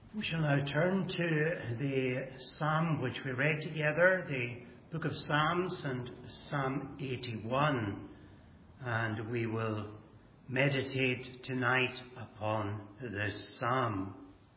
We shall now turn to the psalm which we read together, the book of Psalms and Psalm 81, and we will meditate tonight upon this psalm.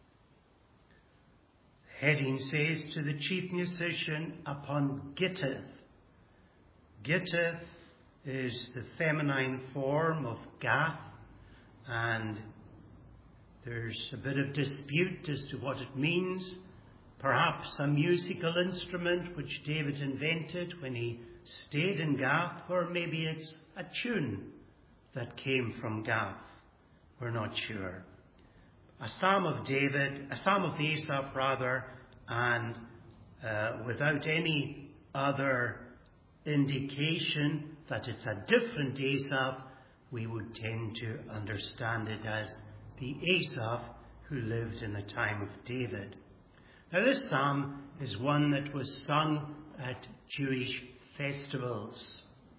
The heading says, to the chief musician upon Gittith. Gittith is the feminine form of Gath, and there's a bit of dispute as to what it means. Perhaps a musical instrument which David invented when he stayed in Gath, or maybe it's a tune that came from Gath. We're not sure. A psalm of David, a psalm of Asaph rather, and without any other indication that it's a different Asaph, we would tend to understand it as the Asaph who lived in the time of David. Now this psalm is one that was sung at Jewish festivals.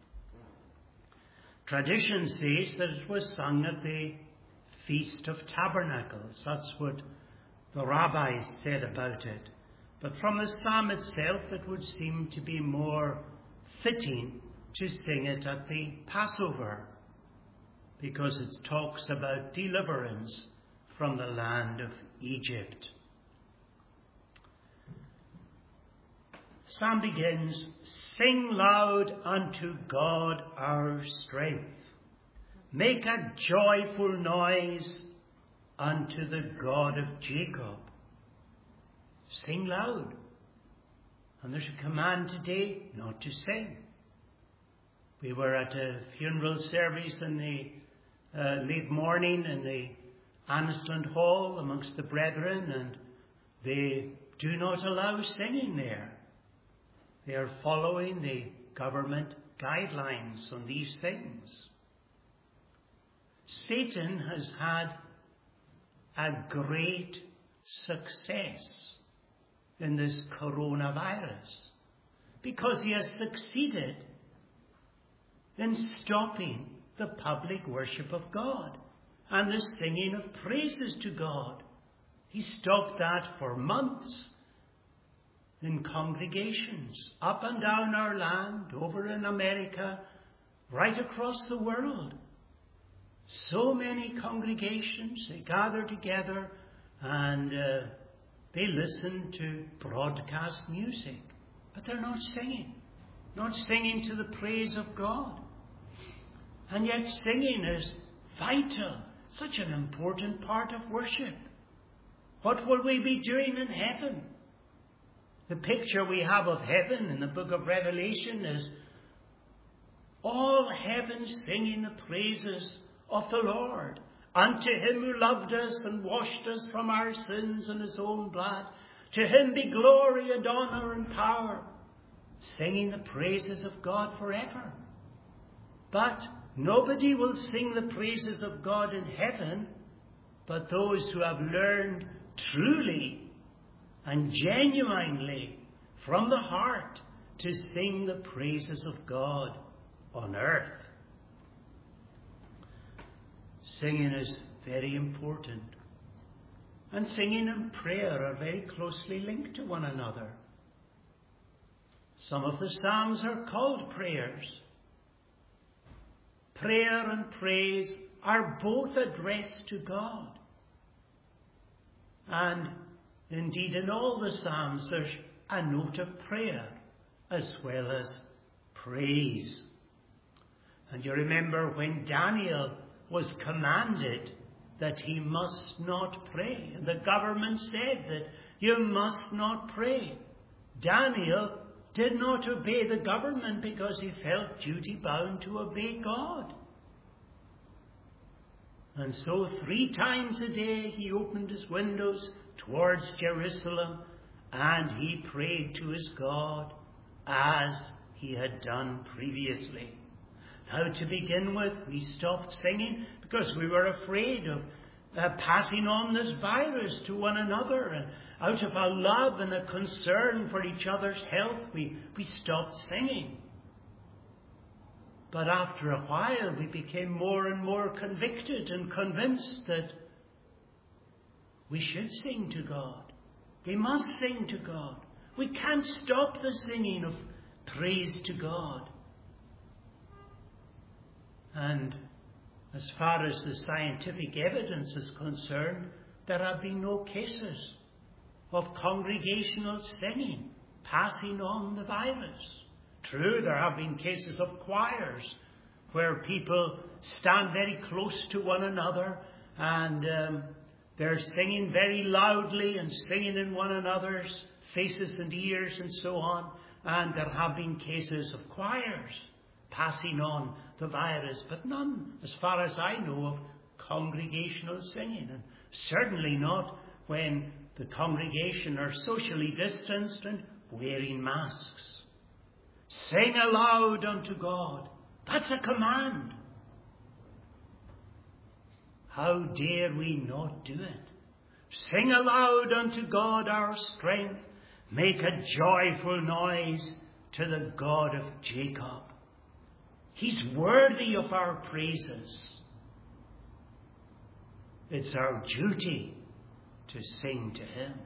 Tradition says that it was sung at the Feast of Tabernacles. That's what the rabbis said about it. But from the psalm itself, it would seem to be more fitting to sing it at the Passover, because it talks about deliverance from the land of Egypt. The psalm begins, sing loud unto God our strength. Make a joyful noise unto the God of Jacob. Sing loud. And there's a command today not to sing. We were at a funeral service in the late morning in the Annisland Hall amongst the brethren, and they do not allow singing there. They are following the government guidelines on these things. Satan has had a great success in this coronavirus because he has succeeded in stopping the public worship of God and the singing of praises to God. He stopped that for months in congregations up and down our land, over in America, right across the world. So many congregations, they gather together and they listen to broadcast music, but they're not singing to the praise of God. And yet singing is vital, such an important part of worship. What will we be doing in heaven? The picture we have of heaven in the book of Revelation is all heaven singing the praises of the Lord. Unto him who loved us and washed us from our sins in his own blood. To him be glory and honor and power. Singing the praises of God forever. But nobody will sing the praises of God in heaven but those who have learned truly and genuinely from the heart to sing the praises of God on earth. Singing is very important. And singing and prayer are very closely linked to one another. Some of the psalms are called prayers. Prayer and praise are both addressed to God. And indeed, in all the psalms, there's a note of prayer as well as praise. And you remember when Daniel was commanded that he must not pray, and the government said that you must not pray. Daniel did not obey the government because he felt duty bound to obey God. And so 3 times a day he opened his windows towards Jerusalem and he prayed to his God as he had done previously. Now, to begin with, we stopped singing because we were afraid of passing on this virus to one another. And out of a love and a concern for each other's health, we stopped singing. But after a while, we became more and more convicted and convinced that we should sing to God. We must sing to God. We can't stop the singing of praise to God. And as far as the scientific evidence is concerned, there have been no cases of congregational singing passing on the virus. True, there have been cases of choirs where people stand very close to one another and they're singing very loudly and singing in one another's faces and ears and so on. And there have been cases of choirs passing on the virus, but none, as far as I know, of congregational singing. And certainly not when the congregation are socially distanced and wearing masks. Sing aloud unto God. That's a command. How dare we not do it? Sing aloud unto God our strength. Make a joyful noise to the God of Jacob. He's worthy of our praises. It's our duty to sing to him.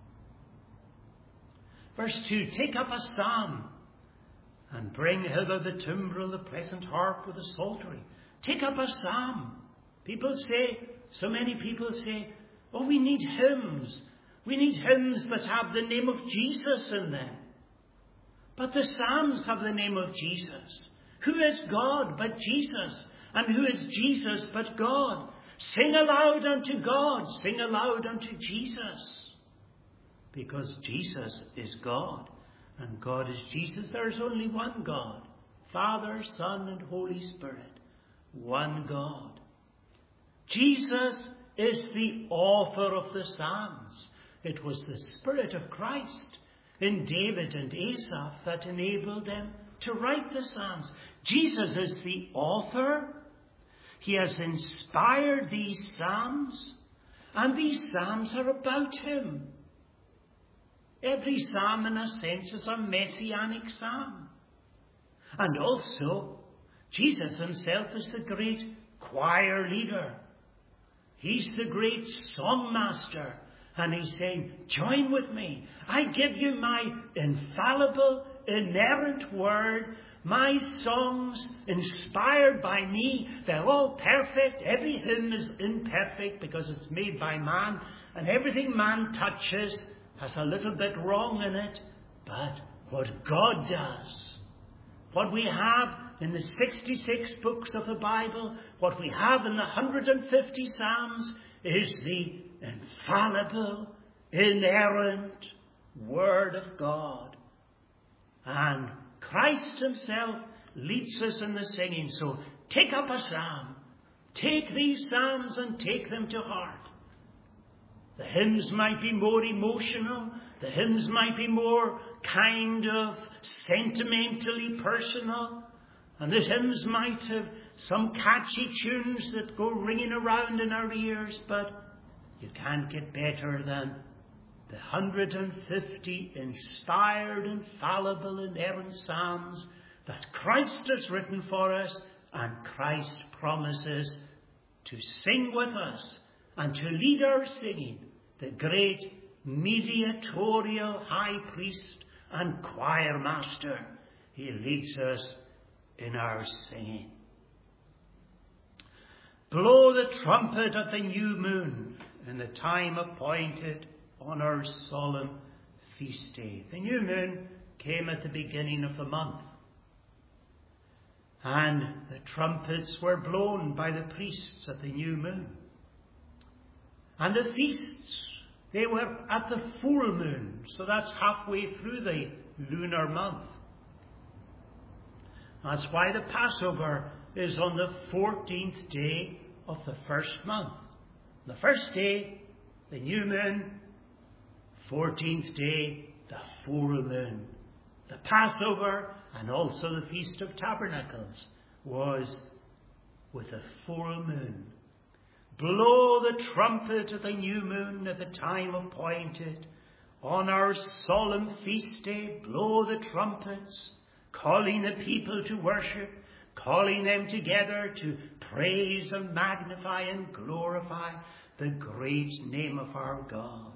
Verse 2, take up a psalm and bring hither the timbrel, the pleasant harp with the psaltery. Take up a psalm. People say, so many people say, oh, we need hymns. We need hymns that have the name of Jesus in them. But the psalms have the name of Jesus. Who is God but Jesus? And who is Jesus but God? Sing aloud unto God. Sing aloud unto Jesus. Because Jesus is God. And God is Jesus. There is only one God. Father, Son, and Holy Spirit. One God. Jesus is the author of the Psalms. It was the Spirit of Christ in David and Asaph that enabled them to write the Psalms. Jesus is the author. He has inspired these Psalms, and these Psalms are about him. Every psalm, in a sense, is a messianic psalm. And also, Jesus himself is the great choir leader. He's the great songmaster. And he's saying, join with me. I give you my infallible, inerrant word, my songs inspired by me. They're all perfect. Every hymn is imperfect because it's made by man. And everything man touches has a little bit wrong in it. But what God does, what we have in the 66 books of the Bible, what we have in the 150 Psalms, is the infallible, inerrant Word of God. And Christ himself leads us in the singing. So take up a psalm. Take these psalms and take them to heart. The hymns might be more emotional. The hymns might be more kind of sentimentally personal. And the hymns might have some catchy tunes that go ringing around in our ears. But you can't get better than the 150 inspired, infallible, inerrant psalms that Christ has written for us, and Christ promises to sing with us and to lead our singing, the great mediatorial high priest and choir master. He leads us in our singing. Blow the trumpet at the new moon in the time appointed on our solemn feast day. The new moon came at the beginning of the month, and the trumpets were blown by the priests at the new moon. And the feasts, they were at the full moon, so that's halfway through the lunar month. That's why the Passover is on the 14th day of the first month. The first day, the new moon. 14th day, the full moon. The Passover and also the Feast of Tabernacles was with the full moon. Blow the trumpet of the new moon at the time appointed. On our solemn feast day, blow the trumpets, calling the people to worship, calling them together to praise and magnify and glorify the great name of our God.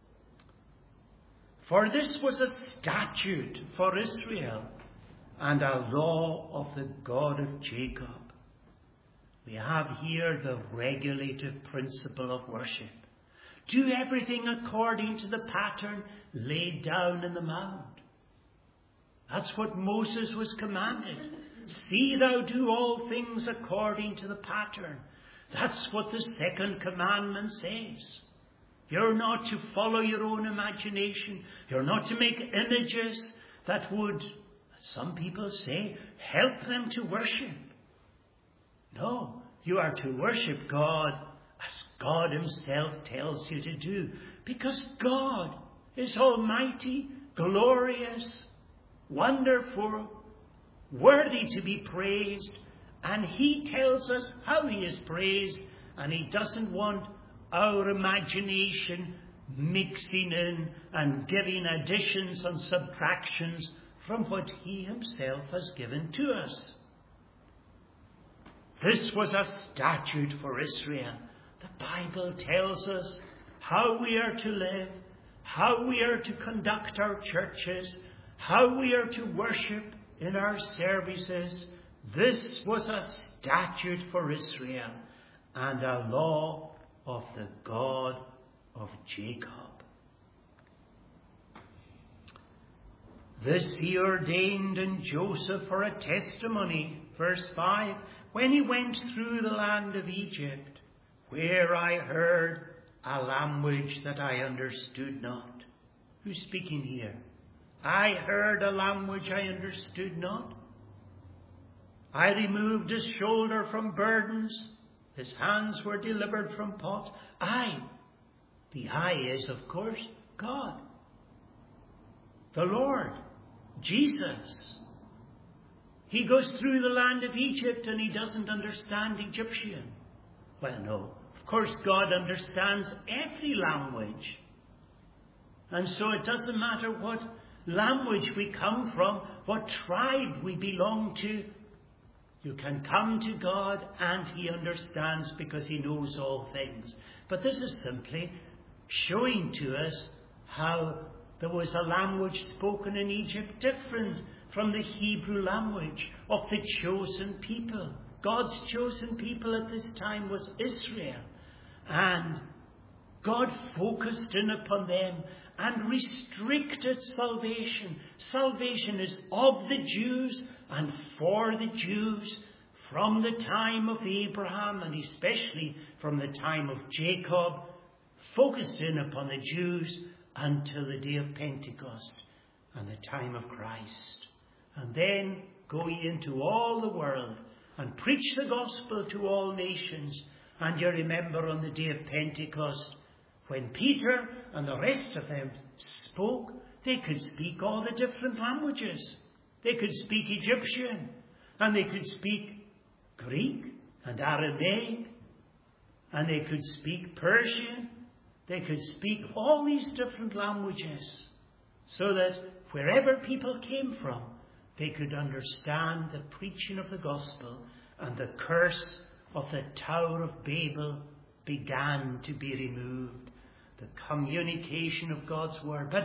For this was a statute for Israel and a law of the God of Jacob. We have here the regulative principle of worship. Do everything according to the pattern laid down in the mount. That's what Moses was commanded. See thou do all things according to the pattern. That's what the second commandment says. You're not to follow your own imagination. You're not to make images that would, some people say, help them to worship. No, you are to worship God as God himself tells you to do. Because God is almighty, glorious, wonderful, worthy to be praised. And he tells us how he is praised. And he doesn't want our imagination mixing in and giving additions and subtractions from what he himself has given to us. This was a statute for Israel. The Bible tells us how we are to live, how we are to conduct our churches, how we are to worship in our services. This was a statute for Israel and a law of the God of Jacob. This he ordained in Joseph for a testimony, verse 5, when he went through the land of Egypt, where I heard a language that I understood not. Who's speaking here? I heard a language I understood not. I removed his shoulder from burdens. His hands were delivered from pots. The I is, of course, God. The Lord, Jesus. He goes through the land of Egypt and he doesn't understand Egyptian. Well, no. Of course, God understands every language. And so it doesn't matter what language we come from, what tribe we belong to. You can come to God and he understands because he knows all things. But this is simply showing to us how there was a language spoken in Egypt different from the Hebrew language of the chosen people. God's chosen people at this time was Israel. And God focused in upon them and restricted salvation. Salvation is of the Jews and for the Jews from the time of Abraham and especially from the time of Jacob, focused in upon the Jews until the day of Pentecost and the time of Christ. And then go ye into all the world and preach the gospel to all nations. And you remember on the day of Pentecost, when Peter and the rest of them spoke, they could speak all the different languages. They could speak Egyptian, and they could speak Greek and Aramaic, and they could speak Persian. They could speak all these different languages, so that wherever people came from, they could understand the preaching of the gospel, and the curse of the Tower of Babel began to be removed. The communication of God's word. But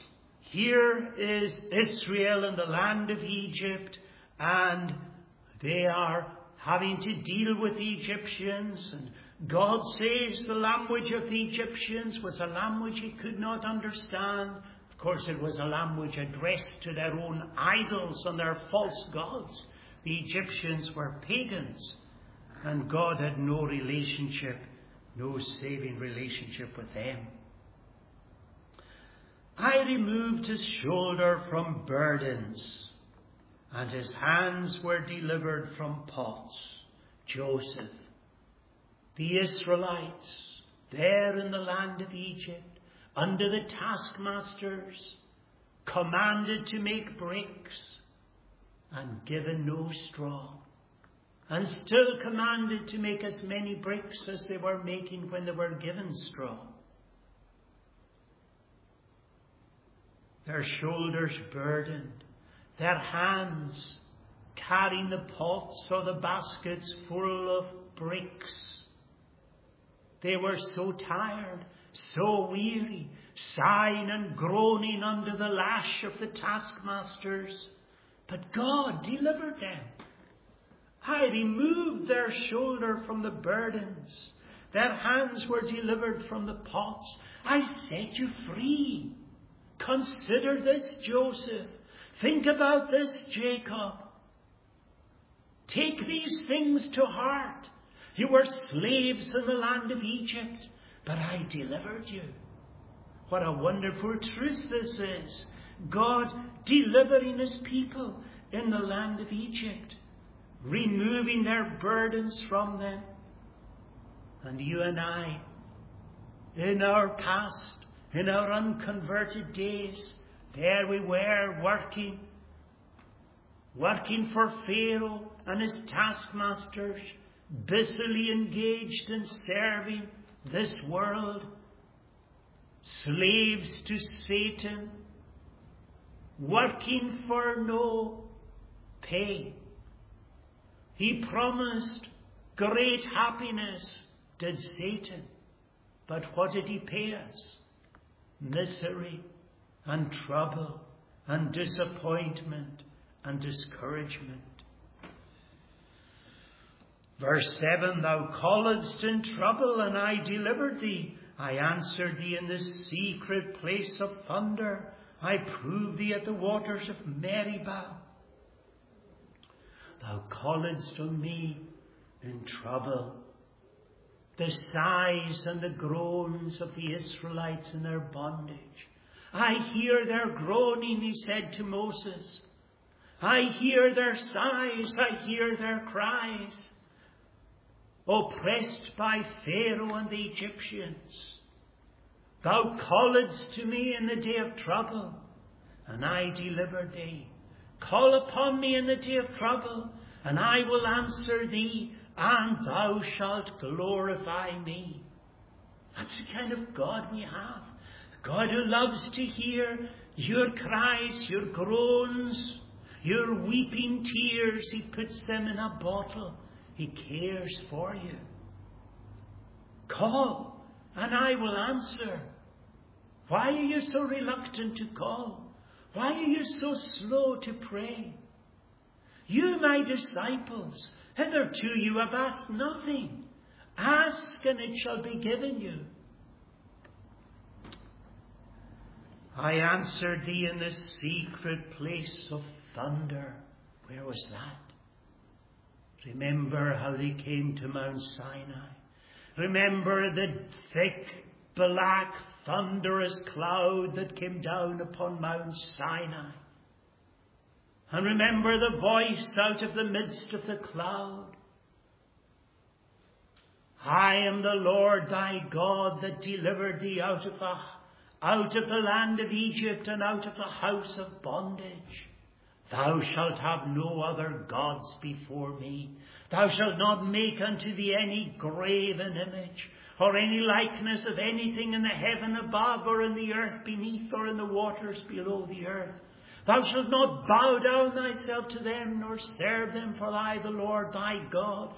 here is Israel in the land of Egypt, and they are having to deal with the Egyptians, and God says the language of the Egyptians was a language he could not understand. Of course, it was a language addressed to their own idols and their false gods. The Egyptians were pagans, and God had no relationship, no saving relationship with them. I removed his shoulder from burdens, and his hands were delivered from pots. Joseph, the Israelites, there in the land of Egypt, under the taskmasters, commanded to make bricks, and given no straw, and still commanded to make as many bricks as they were making when they were given straw. Their shoulders burdened, their hands carrying the pots or the baskets full of bricks. They were so tired, so weary, sighing and groaning under the lash of the taskmasters. But God delivered them. I removed their shoulder from the burdens. Their hands were delivered from the pots. I set you free. Consider this, Joseph. Think about this, Jacob. Take these things to heart. You were slaves in the land of Egypt, but I delivered you. What a wonderful truth this is. God delivering his people in the land of Egypt, removing their burdens from them. And you and I, in our past, in our unconverted days, there we were working for Pharaoh and his taskmasters, busily engaged in serving this world, slaves to Satan, working for no pay. He promised great happiness, did Satan. But what did he pay us? Misery and trouble and disappointment and discouragement. Verse 7, thou calledst in trouble, and I delivered thee. I answered thee in the secret place of thunder. I proved thee at the waters of Meribah. Thou calledst on me in trouble. The sighs and the groans of the Israelites in their bondage. I hear their groaning, he said to Moses. I hear their sighs, I hear their cries. Oppressed by Pharaoh and the Egyptians. Thou calledst to me in the day of trouble, and I delivered thee. Call upon me in the day of trouble, and I will answer thee, and thou shalt glorify me. That's the kind of God we have. A God who loves to hear your cries, your groans, your weeping tears. He puts them in a bottle. He cares for you. Call, and I will answer. Why are you so reluctant to call? Why are you so slow to pray? You, my disciples, hitherto you have asked nothing. Ask, and it shall be given you. I answered thee in the secret place of thunder. Where was that? Remember how they came to Mount Sinai. Remember the thick, black, thunderous cloud that came down upon Mount Sinai. And remember the voice out of the midst of the cloud. I am the Lord thy God that delivered thee out of the land of Egypt and out of the house of bondage. Thou shalt have no other gods before me. Thou shalt not make unto thee any graven image, or any likeness of anything in the heaven above, or in the earth beneath, or in the waters below the earth. Thou shalt not bow down thyself to them, nor serve them, for I, the Lord thy God,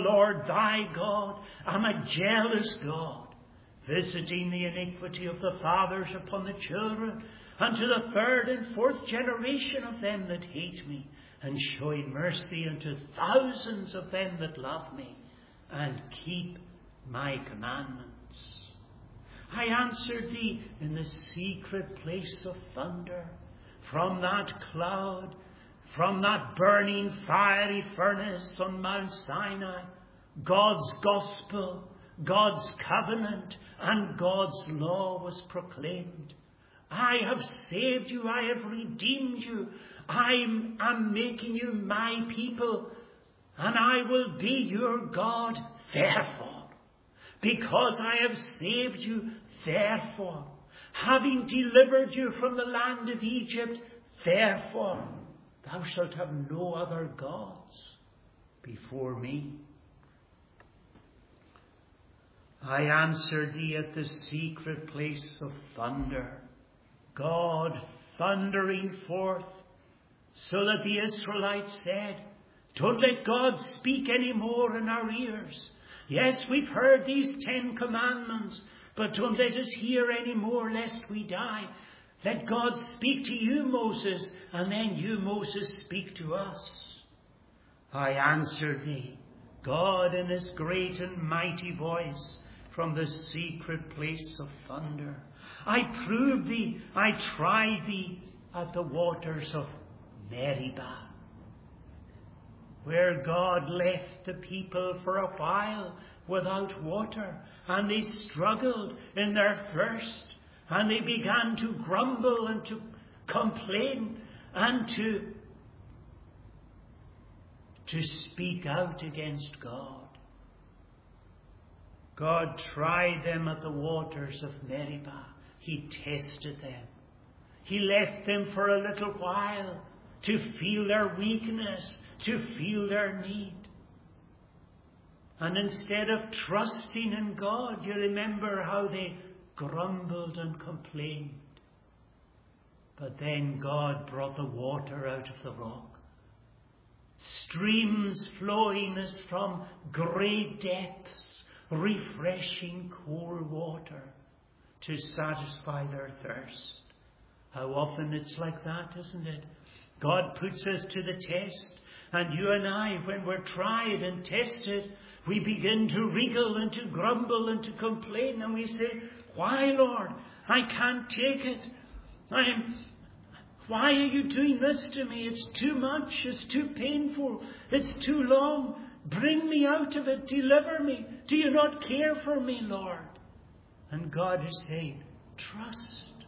am a jealous God, visiting the iniquity of the fathers upon the children, unto the third and fourth generation of them that hate me, and showing mercy unto thousands of them that love me, and keep my commandments. I answered thee in the secret place of thunder, from that cloud, from that burning fiery furnace on Mount Sinai. God's gospel, God's covenant, and God's law was proclaimed. I have saved you, I have redeemed you, I am making you my people, and I will be your God. Therefore, because I have saved you, therefore, having delivered you from the land of Egypt, therefore, thou shalt have no other gods before me. I answered thee at the secret place of thunder, God thundering forth, so that the Israelites said, don't let God speak any more in our ears. Yes, we've heard these 10 commandments, but don't let us hear any more lest we die. Let God speak to you, Moses, and then you, Moses, speak to us. I answer thee, God in his great and mighty voice, from the secret place of thunder. I prove thee, I try thee at the waters of Meribah, where God left the people for a while without water, and they struggled in their thirst, and they began to grumble and to complain and to speak out against God. God tried them at the waters of Meribah. He tested them. He left them for a little while to feel their weakness, to feel their need. And instead of trusting in God, you remember how they grumbled and complained. But then God brought the water out of the rock. Streams flowing as from great depths, refreshing cool water to satisfy their thirst. How often it's like that, isn't it? God puts us to the test, and you and I, when we're tried and tested, we begin to wriggle and to grumble and to complain, and we say, why, Lord? I can't take it. Why are you doing this to me? It's too much. It's too painful. It's too long. Bring me out of it. Deliver me. Do you not care for me, Lord? And God is saying, trust.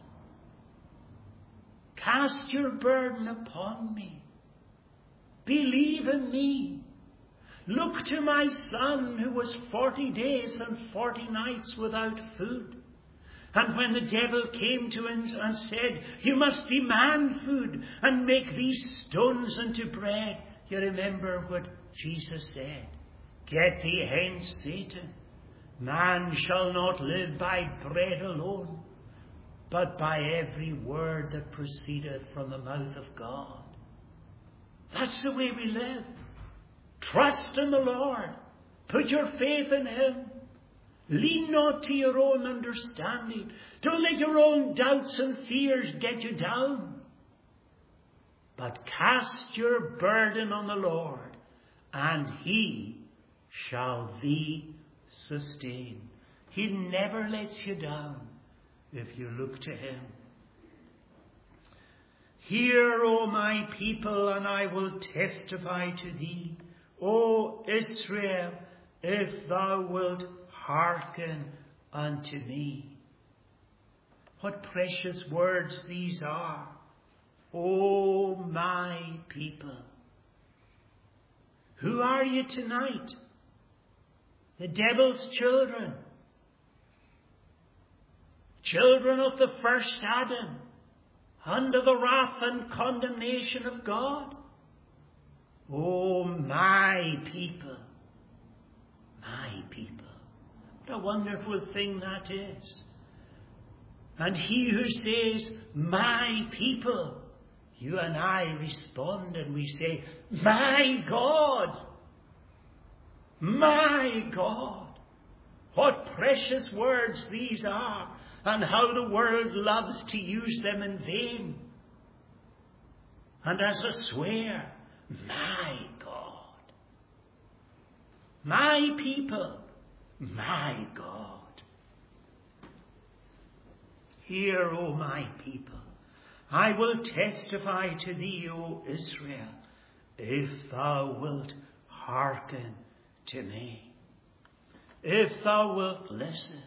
Cast your burden upon me. Believe in me. Look to my son who was 40 days and 40 nights without food. And when the devil came to him and said, you must demand food and make these stones into bread, you remember what Jesus said. Get thee hence, Satan. Man shall not live by bread alone, but by every word that proceedeth from the mouth of God. That's the way we live. Trust in the Lord. Put your faith in him. Lean not to your own understanding. Don't let your own doubts and fears get you down. But cast your burden on the Lord, and he shall thee sustain. He never lets you down if you look to him. Hear, O my people, and I will testify to thee, O Israel, if thou wilt hearken unto me. What precious words these are. O my people. Who are you tonight? The devil's children. Children of the first Adam, under the wrath and condemnation of God. O my people. My people. What a wonderful thing that is. And he who says, my people, you and I respond and we say, my God. My God. What precious words these are, and how the world loves to use them in vain. And as a swear, my God. My people. My God. Hear, O my people, I will testify to thee, O Israel, if thou wilt hearken to me. If thou wilt listen.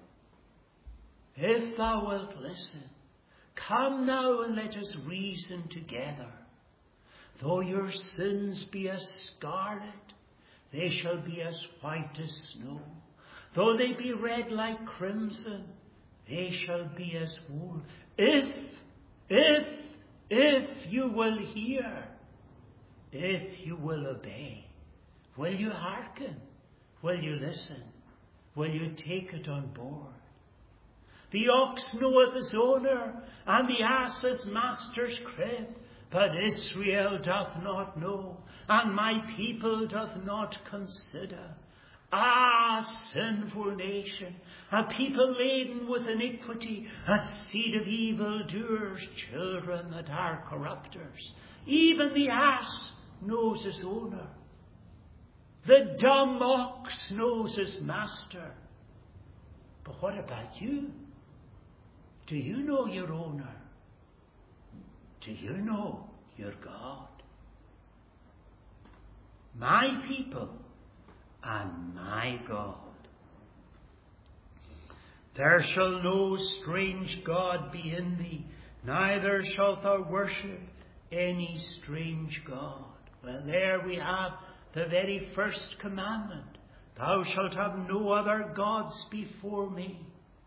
If thou wilt listen. Come now and let us reason together. Though your sins be as scarlet, they shall be as white as snow. Though they be red like crimson, they shall be as wool. If you will hear, if you will obey, will you hearken? Will you listen? Will you take it on board? The ox knoweth his owner, and the ass his master's crib. But Israel doth not know, and my people doth not consider. Ah, sinful nation, a people laden with iniquity, a seed of evildoers, children that are corrupters. Even the ass knows his owner. The dumb ox knows his master. But what about you? Do you know your owner? Do you know your God? My people and my God. There shall no strange God be in thee, neither shalt thou worship any strange God. Well, there we have the very first commandment. Thou shalt have no other gods before me.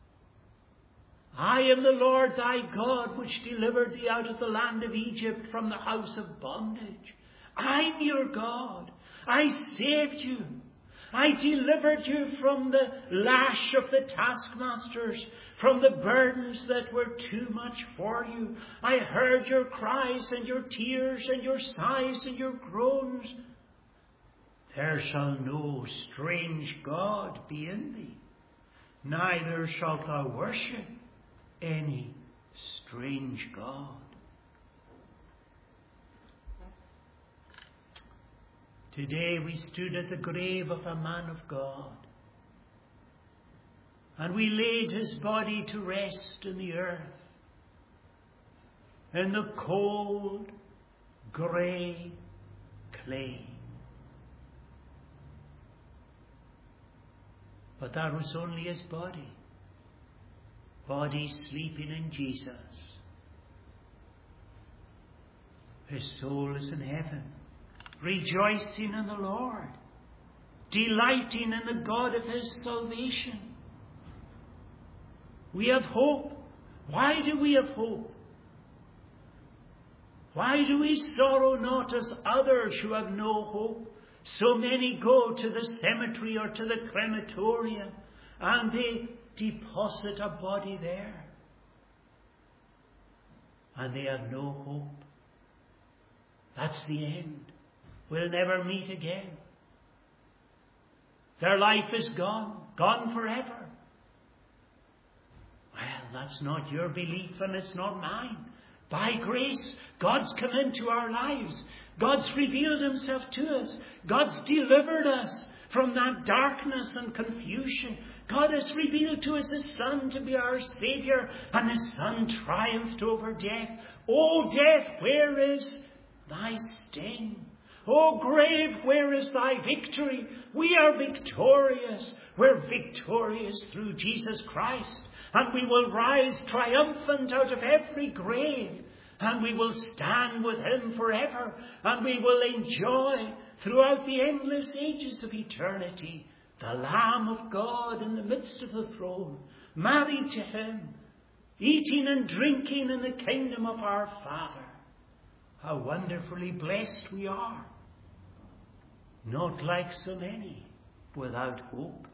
I am the Lord thy God, which delivered thee out of the land of Egypt from the house of bondage. I'm your God. I saved you. I delivered you from the lash of the taskmasters, from the burdens that were too much for you. I heard your cries and your tears and your sighs and your groans. There shall no strange God be in thee, neither shalt thou worship any strange God. Today we stood at the grave of a man of God, and we laid his body to rest in the earth, in the cold, grey clay. But that was only his body sleeping in Jesus. His soul is in heaven, rejoicing in the Lord, delighting in the God of his salvation. We have hope. Why do we have hope? Why do we sorrow not as others who have no hope? So many go to the cemetery or to the crematorium and they deposit a body there. And they have no hope. That's the end. We'll never meet again. Their life is gone forever. Well, that's not your belief and it's not mine. By grace, God's come into our lives. God's revealed himself to us. God's delivered us from that darkness and confusion. God has revealed to us his Son to be our Saviour, and his Son triumphed over death. O death, where is thy sting? O grave, where is thy victory? We are victorious. We're victorious through Jesus Christ. And we will rise triumphant out of every grave. And we will stand with him forever. And we will enjoy throughout the endless ages of eternity the Lamb of God in the midst of the throne, married to him, eating and drinking in the kingdom of our Father. How wonderfully blessed we are. Not like so many without hope.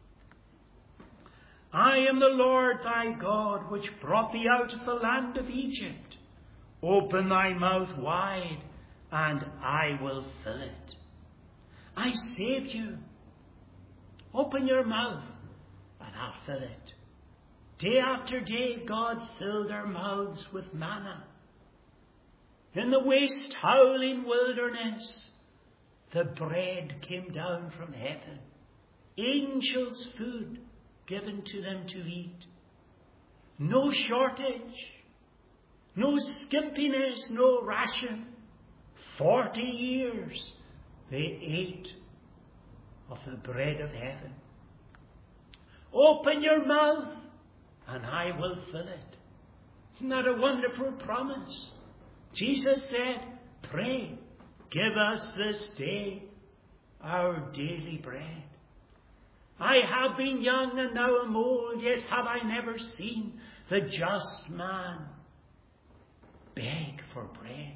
I am the Lord thy God, which brought thee out of the land of Egypt. Open thy mouth wide, and I will fill it. I saved you. Open your mouth, and I'll fill it. Day after day, God filled our mouths with manna. In the waste, howling wilderness, the bread came down from heaven. Angels' food given to them to eat. No shortage, no skimpiness, no ration. 40 years they ate of the bread of heaven. Open your mouth and I will fill it. Isn't that a wonderful promise? Jesus said, pray, give us this day our daily bread. I have been young and now am old, yet have I never seen the just man beg for bread.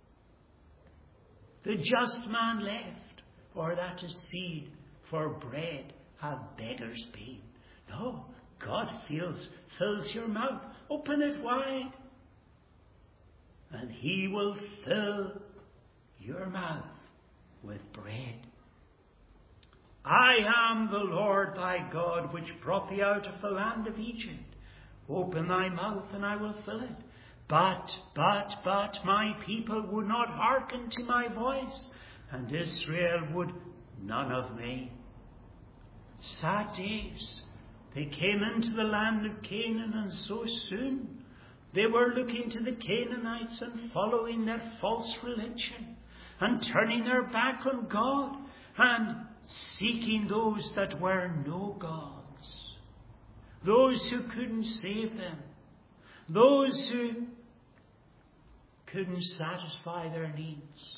The just man left, or that is seed for bread have beggars been. No, God fills your mouth. Open it wide, and he will fill your mouth with bread. I am the Lord thy God, which brought thee out of the land of Egypt. Open thy mouth, and I will fill it. But my people would not hearken to my voice, and Israel would none of me. Sad days. They came into the land of Canaan, and so soon they were looking to the Canaanites and following their false religion, and turning their back on God, and seeking those that were no gods, those who couldn't save them, those who couldn't satisfy their needs.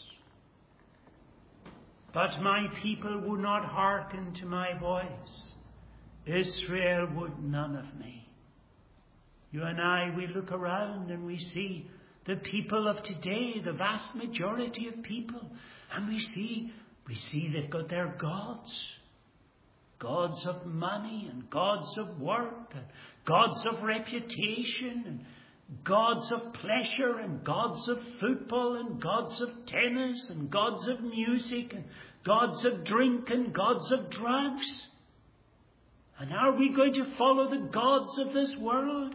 But my people would not hearken to my voice. Israel would none of me. You and I, we look around and we see the people of today, the vast majority of people, and we see they've got their gods. Gods of money, and gods of work, and gods of reputation, and gods of pleasure, and gods of football, and gods of tennis, and gods of music, and gods of drink, and gods of drugs. And are we going to follow the gods of this world?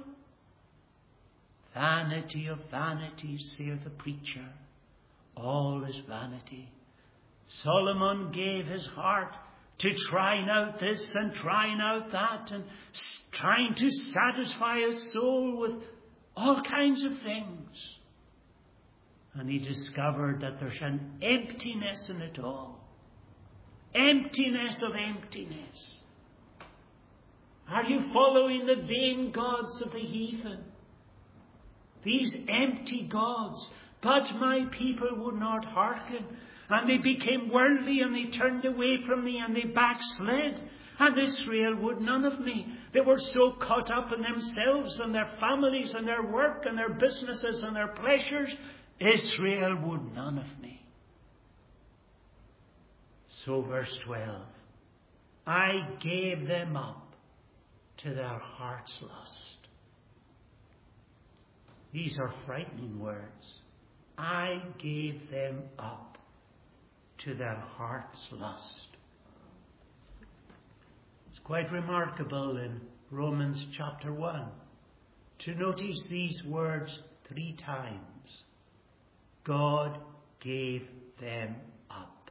Vanity of vanities, saith the preacher. All is vanity. Solomon gave his heart to trying out this and trying out that, and trying to satisfy his soul with all kinds of things. And he discovered that there's an emptiness in it all. Emptiness of emptiness. Are you following the vain gods of the heathen? These empty gods. But my people would not hearken, and they became worldly, and they turned away from me, and they backslid. And Israel would none of me. They were so caught up in themselves and their families and their work and their businesses and their pleasures. Israel would none of me. So verse 12. I gave them up to their heart's lust. These are frightening words. I gave them up to their heart's lust. It's quite remarkable in Romans chapter 1 to notice these words 3 times. God gave them up.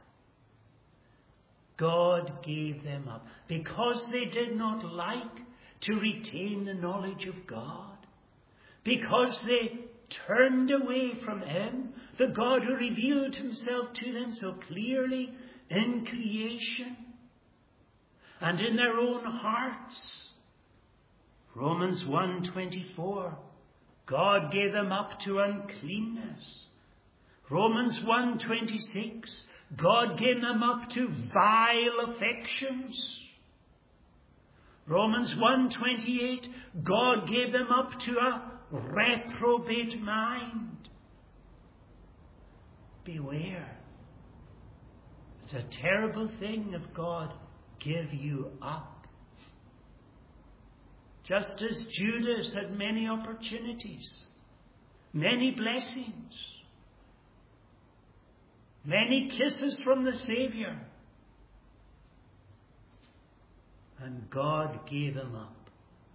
God gave them up because they did not like to retain the knowledge of God, because they turned away from Him, the God who revealed Himself to them so clearly in creation and in their own hearts. Romans 1:24, God gave them up to uncleanness. Romans 1:26, God gave them up to vile affections. Romans 1:28, God gave them up to a reprobate mind. Beware. It's a terrible thing if God give you up. Just as Judas had many opportunities, many blessings, many kisses from the Savior, and God gave him up.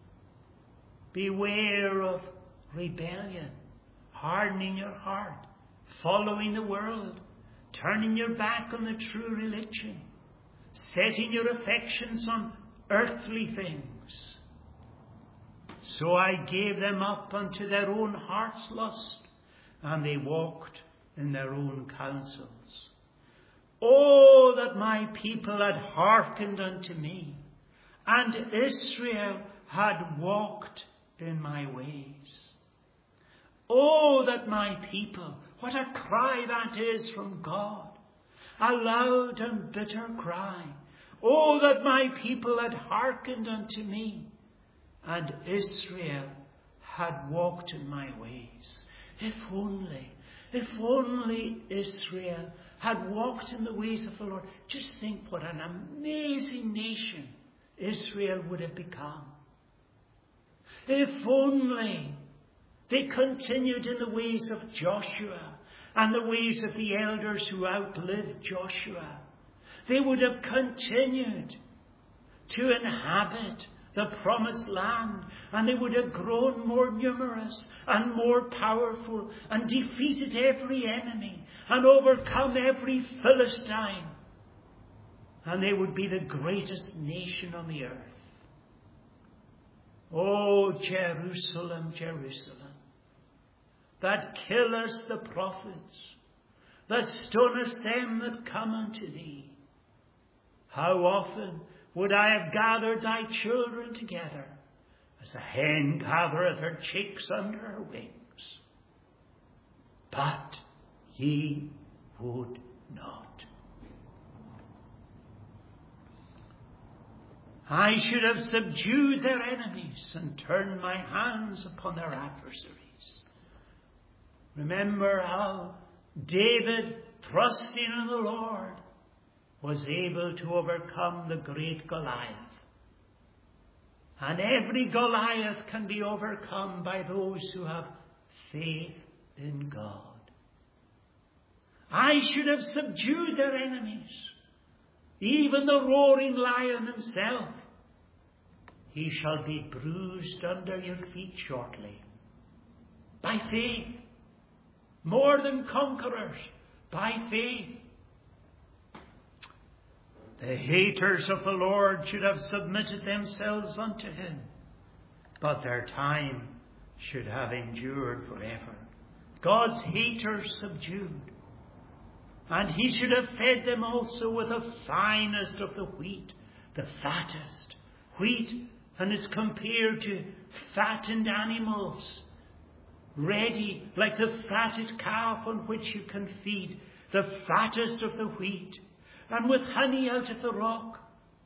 Beware of rebellion, hardening your heart, following the world, turning your back on the true religion, setting your affections on earthly things. So I gave them up unto their own heart's lust, and they walked in their own counsels. Oh, that my people had hearkened unto me, and Israel had walked in my ways. Oh, that my people, what a cry that is from God, a loud and bitter cry. Oh, that my people had hearkened unto me, and Israel had walked in my ways. If only Israel had walked in the ways of the Lord. Just think what an amazing nation Israel would have become. If only they continued in the ways of Joshua and the ways of the elders who outlived Joshua. they would have continued to inhabit the promised land, and they would have grown more numerous and more powerful and defeated every enemy and overcome every Philistine. And they would be the greatest nation on the earth. O Jerusalem, Jerusalem, that killest the prophets, that stonest them that come unto thee. How often would I have gathered thy children together, as a hen gathereth her chicks under her wings? But ye would not. I should have subdued their enemies and turned my hands upon their adversaries. Remember how David, trusting in the Lord, was able to overcome the great Goliath. And every Goliath can be overcome by those who have faith in God. I should have subdued their enemies, even the roaring lion himself. He shall be bruised under your feet shortly. By faith, more than conquerors, by faith. The haters of the Lord should have submitted themselves unto him, but their time should have endured forever. God's haters subdued, and he should have fed them also with the finest of the wheat, the fattest. Wheat, and it's compared to fattened animals, ready like the fatted calf on which you can feed, the fattest of the wheat, and with honey out of the rock.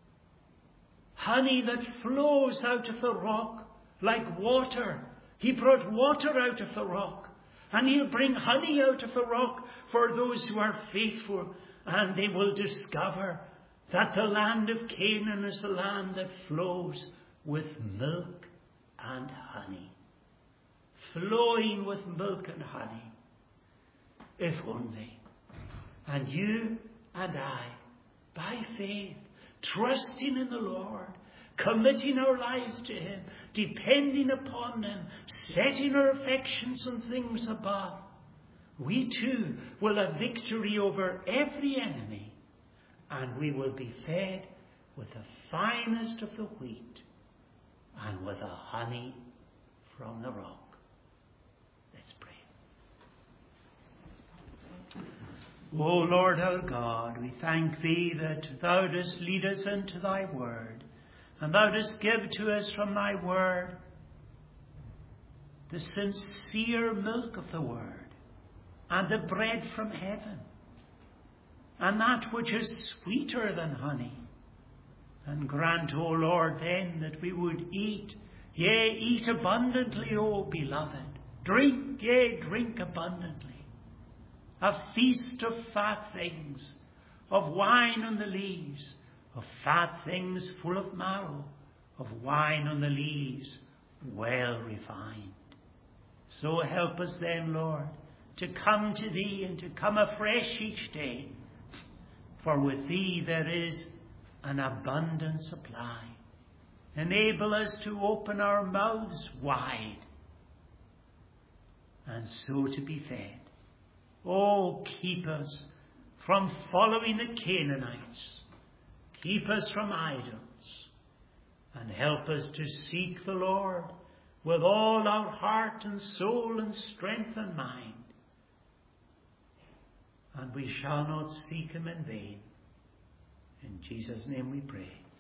Honey that flows out of the rock like water. He brought water out of the rock, and he'll bring honey out of the rock for those who are faithful, and they will discover that the land of Canaan is a land that flows with milk and honey. Flowing with milk and honey. If only. And you and I, by faith, trusting in the Lord, committing our lives to him, depending upon him, setting our affections on things above, we too will have victory over every enemy, and we will be fed with the finest of the wheat and with the honey from the rock. Let's pray. O Lord our God, we thank thee that thou dost lead us into thy word, and thou dost give to us from thy word the sincere milk of the word, and the bread from heaven, and that which is sweeter than honey. And grant, O Lord, then that we would eat, yea, eat abundantly, O beloved. Drink, yea, drink abundantly. A feast of fat things, of wine on the lees, of fat things full of marrow, of wine on the lees, well refined. So help us then, Lord, to come to thee and to come afresh each day. For with thee there is an abundant supply. Enable us to open our mouths wide, and so to be fed. Oh, keep us from following the Canaanites. Keep us from idols, and help us to seek the Lord with all our heart and soul and strength and mind. And we shall not seek him in vain. In Jesus' name we pray.